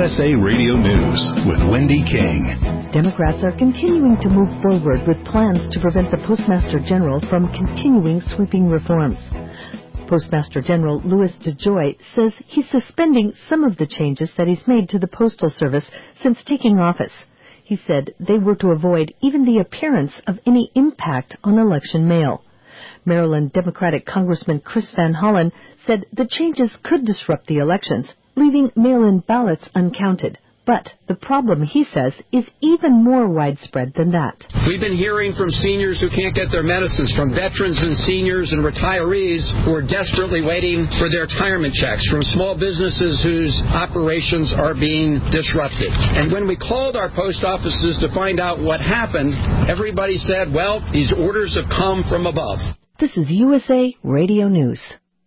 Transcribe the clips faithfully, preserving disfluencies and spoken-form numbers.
S A Radio News with Wendy King. Democrats are continuing to move forward with plans to prevent the Postmaster General from continuing sweeping reforms. Postmaster General Louis DeJoy says he's suspending some of the changes that he's made to the Postal Service since taking office. He said they were to avoid even the appearance of any impact on election mail. Maryland Democratic Congressman Chris Van Hollen said the changes could disrupt the elections, leaving mail-in ballots uncounted. But the problem, he says, is even more widespread than that. We've been hearing from seniors who can't get their medicines, from veterans and seniors and retirees who are desperately waiting for their retirement checks, from small businesses whose operations are being disrupted. And when we called our post offices to find out what happened, everybody said, well, these orders have come from above. This is U S A Radio News.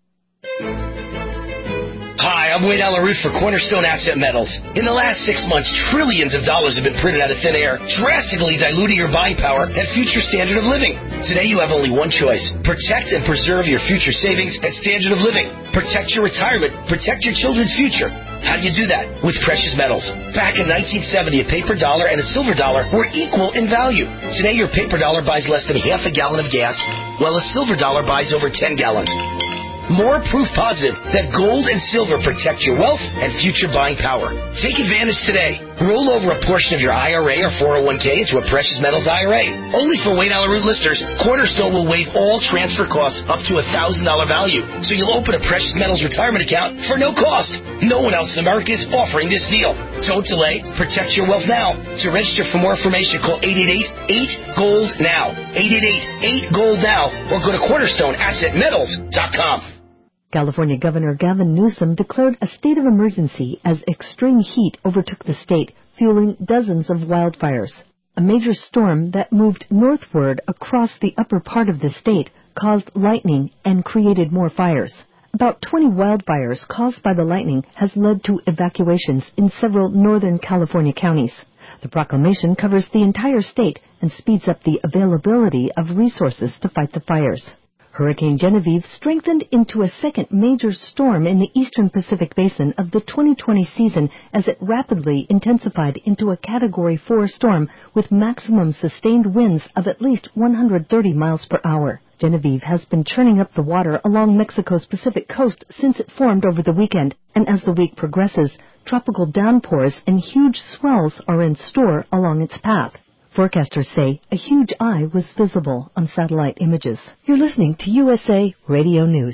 Hi, I'm Wayne Alaroot for Cornerstone Asset Metals. In the last six months, trillions of dollars have been printed out of thin air, drastically diluting your buying power and future standard of living. Today, you have only one choice. Protect and preserve your future savings and standard of living. Protect your retirement. Protect your children's future. How do you do that? With precious metals. Back in nineteen seventy, a paper dollar and a silver dollar were equal in value. Today, your paper dollar buys less than half a gallon of gas, while a silver dollar buys over ten gallons. More proof positive that gold and silver protect your wealth and future buying power. Take advantage today. Roll over a portion of your I R A or four oh one k into a precious metals I R A. Only for Wayne Alaroot listeners, Cornerstone will waive all transfer costs up to a one thousand dollars value. So you'll open a precious metals retirement account for no cost. No one else in America is offering this deal. Don't delay. Protect your wealth now. To register for more information, call eight eight eight, eight gold now. eight eight eight, eight gold now. Or go to cornerstone asset metals dot com. California Governor Gavin Newsom declared a state of emergency as extreme heat overtook the state, fueling dozens of wildfires. A major storm that moved northward across the upper part of the state caused lightning and created more fires. About twenty wildfires caused by the lightning has led to evacuations in several northern California counties. The proclamation covers the entire state and speeds up the availability of resources to fight the fires. Hurricane Genevieve strengthened into a second major storm in the eastern Pacific basin of the twenty twenty season as it rapidly intensified into a Category four storm with maximum sustained winds of at least one hundred thirty miles per hour. Genevieve has been churning up the water along Mexico's Pacific coast since it formed over the weekend, and as the week progresses, tropical downpours and huge swells are in store along its path. Forecasters say a huge eye was visible on satellite images. You're listening to U S A Radio News.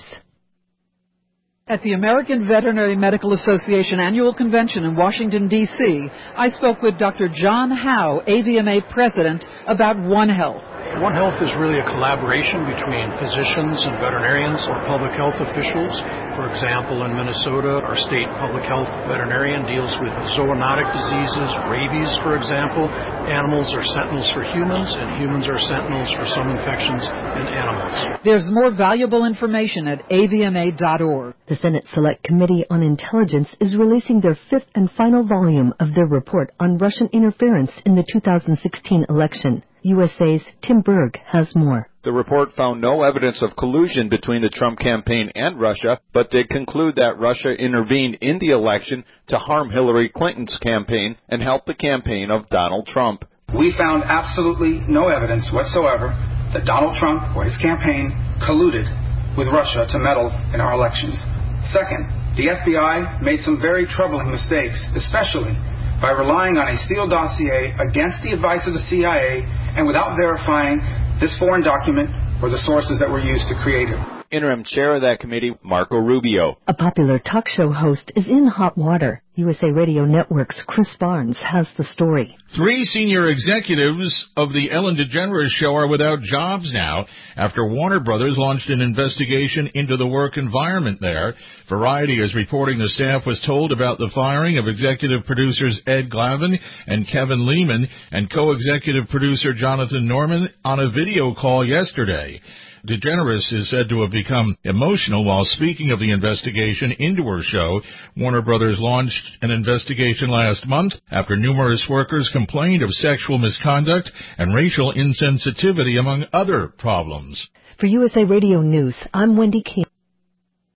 At the American Veterinary Medical Association Annual Convention in Washington, D C, I spoke with Doctor John Howe, A V M A President, about One Health. One Health is really a collaboration between physicians and veterinarians or public health officials. For example, in Minnesota, our state public health veterinarian deals with zoonotic diseases, rabies, for example. Animals are sentinels for humans, and humans are sentinels for some infections in animals. There's more valuable information at A V M A dot org. The Senate Select Committee on Intelligence is releasing their fifth and final volume of their report on Russian interference in the two thousand sixteen election. U S A's Tim Berg has more. The report found no evidence of collusion between the Trump campaign and Russia, but did conclude that Russia intervened in the election to harm Hillary Clinton's campaign and help the campaign of Donald Trump. We found absolutely no evidence whatsoever that Donald Trump or his campaign colluded with Russia to meddle in our elections. Second, the F B I made some very troubling mistakes, especially by relying on a Steele dossier against the advice of the C I A and without verifying this foreign document or the sources that were used to create it. Interim chair of that committee, Marco Rubio. A popular talk show host is in hot water. U S A Radio Network's Chris Barnes has the story. Three senior executives of the Ellen DeGeneres Show are without jobs now after Warner Brothers launched an investigation into the work environment there. Variety is reporting the staff was told about the firing of executive producers Ed Glavin and Kevin Lehman and co-executive producer Jonathan Norman on a video call yesterday. DeGeneres is said to have become emotional while speaking of the investigation into her show. Warner Brothers launched an investigation last month after numerous workers complained of sexual misconduct and racial insensitivity, among other problems. For U S A Radio News, I'm Wendy King.